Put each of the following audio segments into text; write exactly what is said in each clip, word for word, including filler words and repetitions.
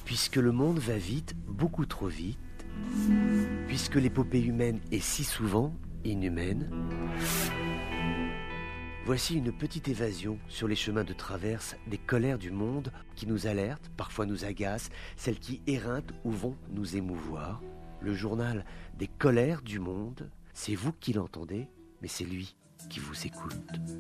Puisque le monde va vite, beaucoup trop vite, puisque l'épopée humaine est si souvent inhumaine, voici une petite évasion sur les chemins de traverse des colères du monde qui nous alertent, parfois nous agacent, celles qui éreintent ou vont nous émouvoir. Le journal des colères du monde, c'est vous qui l'entendez, mais c'est lui qui vous écoute.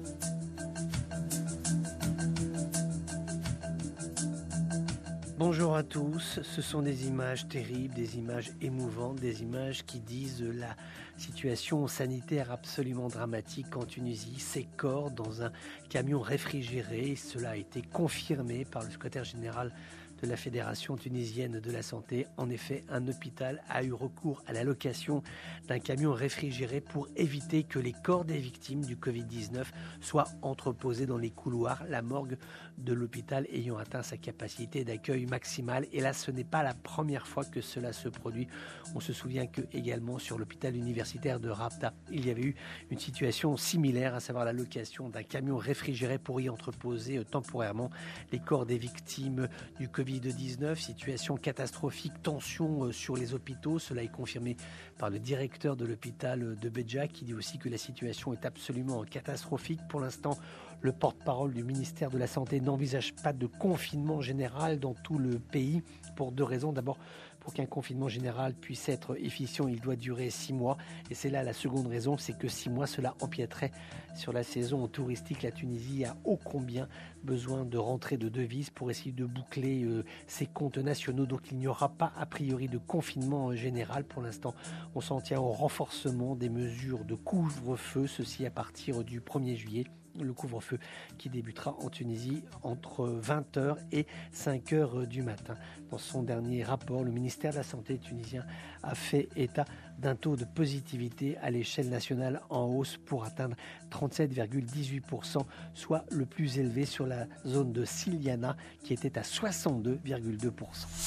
Bonjour à tous, ce sont des images terribles, des images émouvantes, des images qui disent la situation sanitaire absolument dramatique en Tunisie, ces corps dans un camion réfrigéré. Cela a été confirmé par le secrétaire général de la Fédération tunisienne de la santé. En effet, un hôpital a eu recours à la location d'un camion réfrigéré pour éviter que les corps des victimes du covid dix-neuf soient entreposés dans les couloirs, la morgue de l'hôpital ayant atteint sa capacité d'accueil maximale. Et là, ce n'est pas la première fois que cela se produit. On se souvient que également sur l'hôpital universitaire de Rabta, il y avait eu une situation similaire, à savoir la location d'un camion réfrigéré pour y entreposer temporairement les corps des victimes du covid dix-neuf. Situation catastrophique, tension sur les hôpitaux. Cela est confirmé par le directeur de l'hôpital de Béja qui dit aussi que la situation est absolument catastrophique. Pour l'instant, le porte-parole du ministère de la Santé n'envisage pas de confinement général dans tout le pays pour deux raisons. D'abord, pour qu'un confinement général puisse être efficient, il doit durer six mois. Et c'est là la seconde raison, c'est que six mois, cela empiéterait sur la saison touristique. La Tunisie a ô combien besoin de rentrées de devises pour essayer de boucler euh, ses comptes nationaux. Donc il n'y aura pas a priori de confinement général. Pour l'instant, on s'en tient au renforcement des mesures de couvre-feu, ceci à partir du premier juillet. Le couvre-feu qui débutera en Tunisie entre vingt heures et cinq heures du matin. Dans son dernier rapport, le ministère de la Santé tunisien a fait état d'un taux de positivité à l'échelle nationale en hausse pour atteindre trente-sept virgule dix-huit pour cent, soit le plus élevé sur la zone de Siliana qui était à soixante-deux virgule deux pour cent.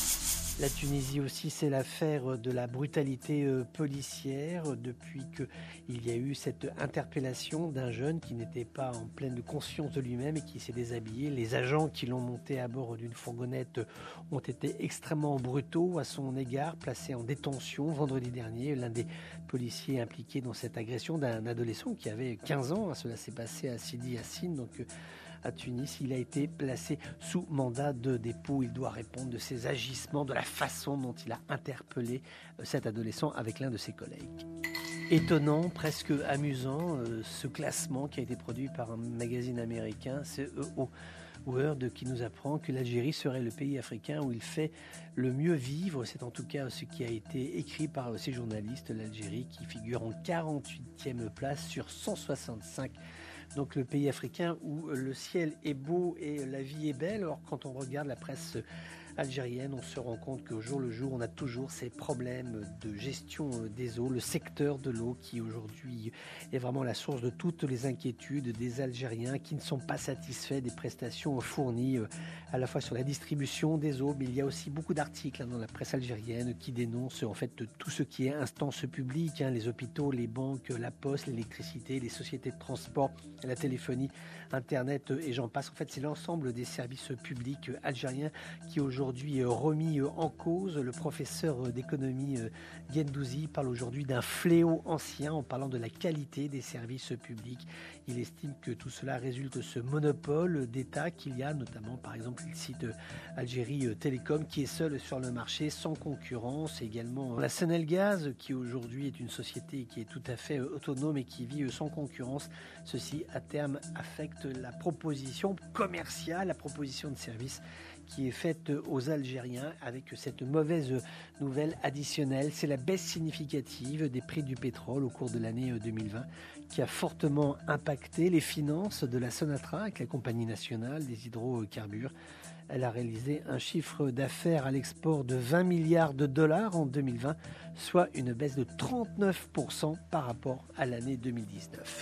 La Tunisie aussi, c'est l'affaire de la brutalité policière depuis qu'il y a eu cette interpellation d'un jeune qui n'était pas en pleine conscience de lui-même et qui s'est déshabillé. Les agents qui l'ont monté à bord d'une fourgonnette ont été extrêmement brutaux à son égard, placé en détention vendredi dernier. L'un des policiers impliqués dans cette agression d'un adolescent qui avait quinze ans, cela s'est passé à Sidi Yassine, donc à Tunis, il a été placé sous mandat de dépôt. Il doit répondre de ses agissements, de la façon dont il a interpellé cet adolescent avec l'un de ses collègues. Étonnant, presque amusant, ce classement qui a été produit par un magazine américain, C E O World, qui nous apprend que l'Algérie serait le pays africain où il fait le mieux vivre. C'est en tout cas ce qui a été écrit par ces journalistes. L'Algérie qui figure en quarante-huitième place sur cent soixante-cinq. Donc le pays africain où le ciel est beau et la vie est belle. Or, quand on regarde la presse algérienne, on se rend compte qu'au jour le jour, on a toujours ces problèmes de gestion des eaux, le secteur de l'eau qui aujourd'hui est vraiment la source de toutes les inquiétudes des Algériens qui ne sont pas satisfaits des prestations fournies à la fois sur la distribution des eaux, mais il y a aussi beaucoup d'articles dans la presse algérienne qui dénoncent en fait tout ce qui est instance publique, hein, les hôpitaux, les banques, la poste, l'électricité, les sociétés de transport, la téléphonie, Internet et j'en passe. En fait, c'est l'ensemble des services publics algériens qui aujourd'hui Aujourd'hui remis en cause. Le professeur d'économie Gendouzi parle aujourd'hui d'un fléau ancien en parlant de la qualité des services publics. Il estime que tout cela résulte de ce monopole d'État qu'il y a, notamment par exemple il cite Algérie Télécom qui est seule sur le marché sans concurrence. Également la Senelgaz qui aujourd'hui est une société qui est tout à fait autonome et qui vit sans concurrence. Ceci à terme affecte la proposition commerciale, la proposition de service qui est faite aux Algériens avec cette mauvaise nouvelle additionnelle. C'est la baisse significative des prix du pétrole au cours de l'année deux mille vingt qui a fortement impacté les finances de la Sonatra avec la compagnie nationale des hydrocarbures. Elle a réalisé un chiffre d'affaires à l'export de vingt milliards de dollars en deux mille vingt, soit une baisse de trente-neuf pour cent par rapport à l'année deux mille dix-neuf.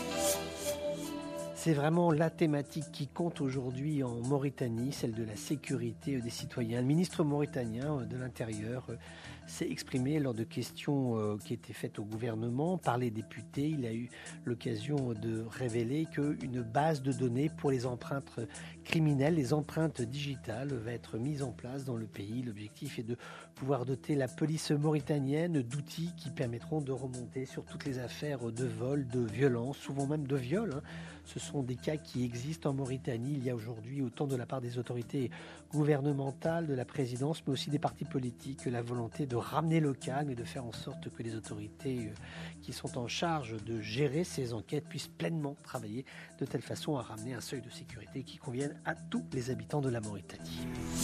C'est vraiment la thématique qui compte aujourd'hui en Mauritanie, celle de la sécurité des citoyens. Le ministre mauritanien de l'Intérieur s'est exprimé lors de questions euh, qui étaient faites au gouvernement par les députés. Il a eu l'occasion de révéler qu'une base de données pour les empreintes criminelles, les empreintes digitales, va être mise en place dans le pays. L'objectif est de pouvoir doter la police mauritanienne d'outils qui permettront de remonter sur toutes les affaires de vol, de violence, souvent même de viol. Hein. Ce sont des cas qui existent en Mauritanie. Il y a aujourd'hui, autant de la part des autorités gouvernementales, de la présidence, mais aussi des partis politiques, la volonté de ramener le calme et de faire en sorte que les autorités qui sont en charge de gérer ces enquêtes puissent pleinement travailler de telle façon à ramener un seuil de sécurité qui convienne à tous les habitants de la Mauritanie.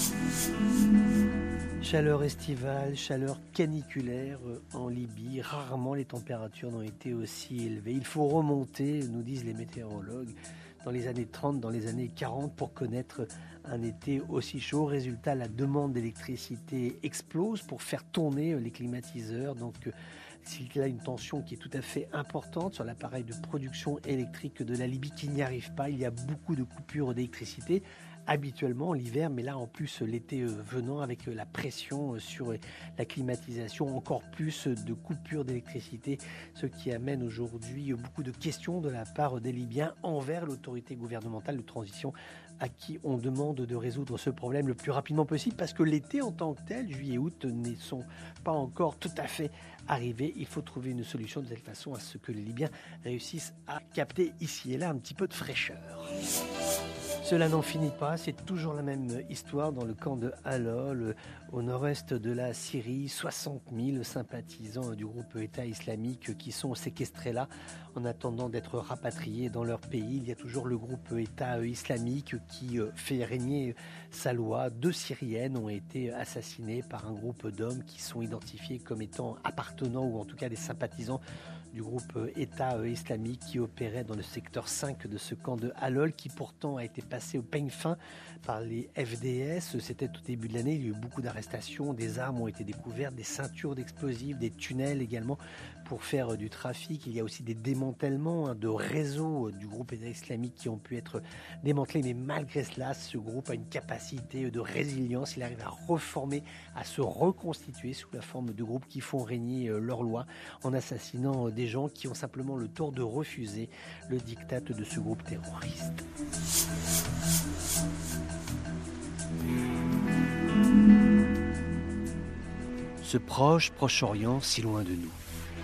Chaleur estivale, chaleur caniculaire en Libye. Rarement les températures n'ont été aussi élevées. Il faut remonter, nous disent les météorologues, dans les années trente, dans les années quarante pour connaître un été aussi chaud. Résultat, la demande d'électricité explose pour faire tourner les climatiseurs. Donc, s'il y a une tension qui est tout à fait importante sur l'appareil de production électrique de la Libye qui n'y arrive pas, il y a beaucoup de coupures d'électricité habituellement l'hiver, mais là en plus l'été venant avec la pression sur la climatisation, encore plus de coupures d'électricité, ce qui amène aujourd'hui beaucoup de questions de la part des Libyens envers l'autorité gouvernementale de transition à qui on demande de résoudre ce problème le plus rapidement possible parce que l'été en tant que tel, juillet-août, ne sont pas encore tout à fait arrivés. Il faut trouver une solution de telle façon à ce que les Libyens réussissent à capter ici et là un petit peu de fraîcheur. Cela n'en finit pas, c'est toujours la même histoire dans le camp de Halol, au nord-est de la Syrie. soixante mille sympathisants du groupe État islamique qui sont séquestrés là en attendant d'être rapatriés dans leur pays. Il y a toujours le groupe État islamique qui fait régner sa loi. Deux Syriennes ont été assassinées par un groupe d'hommes qui sont identifiés comme étant appartenant ou en tout cas des sympathisants du groupe État islamique qui opérait dans le secteur cinq de ce camp de Halol qui pourtant a été passé au peigne fin par les F D S. C'était au début de l'année, il y a eu beaucoup d'arrestations, des armes ont été découvertes, des ceintures d'explosifs, des tunnels également pour faire du trafic. Il y a aussi des démantèlements de réseaux du groupe État islamique qui ont pu être démantelés, mais malgré cela, ce groupe a une capacité de résilience, il arrive à reformer, à se reconstituer sous la forme de groupes qui font régner leur loi en assassinant des gens qui ont simplement le tort de refuser le diktat de ce groupe terroriste. Ce proche, Proche-Orient, si loin de nous.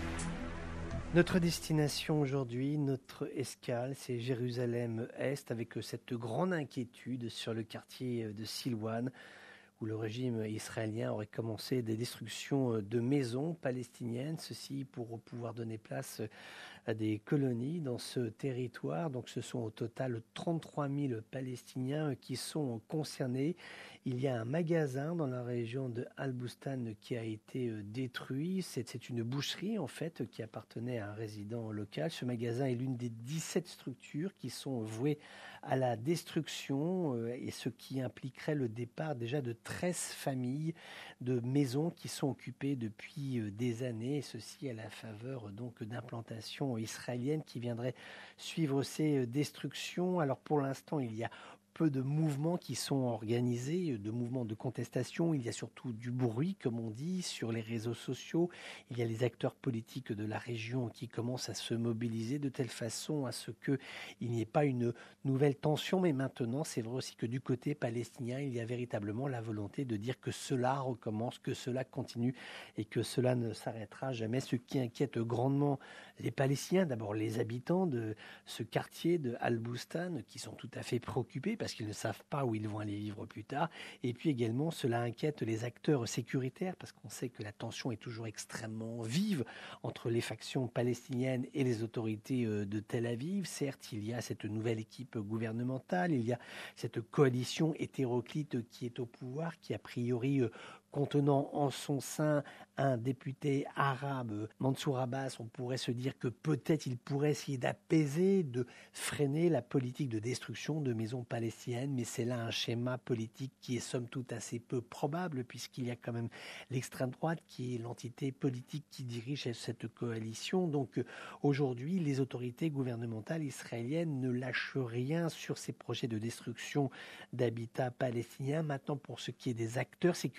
Notre destination aujourd'hui, notre escale, c'est Jérusalem-Est, avec cette grande inquiétude sur le quartier de Silwan, où le régime israélien aurait commencé des destructions de maisons palestiniennes, ceci pour pouvoir donner place à des colonies dans ce territoire. Donc ce sont au total trente-trois mille Palestiniens qui sont concernés. Il y a un magasin dans la région de Al-Bustan qui a été détruit. C'est, c'est une boucherie en fait qui appartenait à un résident local. Ce magasin est l'une des dix-sept structures qui sont vouées à la destruction et ce qui impliquerait le départ déjà de treize familles de maisons qui sont occupées depuis des années, et ceci à la faveur donc d'implantations israéliennes qui viendraient suivre ces destructions. Alors pour l'instant, il y a peu de mouvements qui sont organisés, de mouvements de contestation. Il y a surtout du bruit, comme on dit, sur les réseaux sociaux. Il y a les acteurs politiques de la région qui commencent à se mobiliser de telle façon à ce qu'il n'y ait pas une nouvelle tension. Mais maintenant, c'est vrai aussi que du côté palestinien, il y a véritablement la volonté de dire que cela recommence, que cela continue et que cela ne s'arrêtera jamais. Ce qui inquiète grandement les Palestiniens, d'abord les habitants de ce quartier de Al-Bustan, qui sont tout à fait préoccupés parce qu'ils ne savent pas où ils vont aller vivre plus tard. Et puis également, cela inquiète les acteurs sécuritaires parce qu'on sait que la tension est toujours extrêmement vive entre les factions palestiniennes et les autorités de Tel Aviv. Certes, il y a cette nouvelle équipe gouvernementale, il y a cette coalition hétéroclite qui est au pouvoir, qui a priori contenant en son sein un député arabe, Mansour Abbas. On pourrait se dire que peut-être il pourrait essayer d'apaiser, de freiner la politique de destruction de maisons palestiniennes, mais c'est là un schéma politique qui est somme toute assez peu probable, puisqu'il y a quand même l'extrême droite qui est l'entité politique qui dirige cette coalition. Donc aujourd'hui, les autorités gouvernementales israéliennes ne lâchent rien sur ces projets de destruction d'habitats palestiniens. Maintenant, pour ce qui est des acteurs sécuritaires,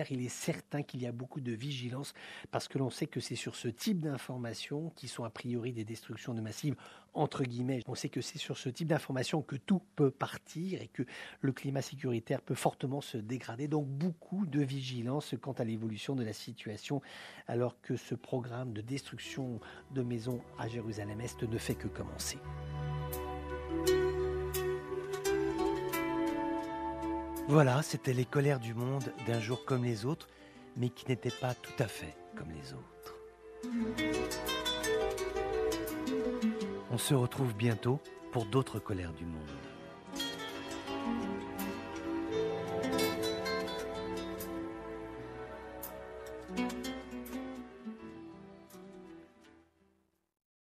sécuritaire, il est certain qu'il y a beaucoup de vigilance parce que l'on sait que c'est sur ce type d'informations qui sont a priori des destructions de massifs entre guillemets. On sait que c'est sur ce type d'informations que tout peut partir et que le climat sécuritaire peut fortement se dégrader. Donc beaucoup de vigilance quant à l'évolution de la situation alors que ce programme de destruction de maisons à Jérusalem-Est ne fait que commencer. Voilà, c'était les colères du monde d'un jour comme les autres, mais qui n'étaient pas tout à fait comme les autres. On se retrouve bientôt pour d'autres colères du monde.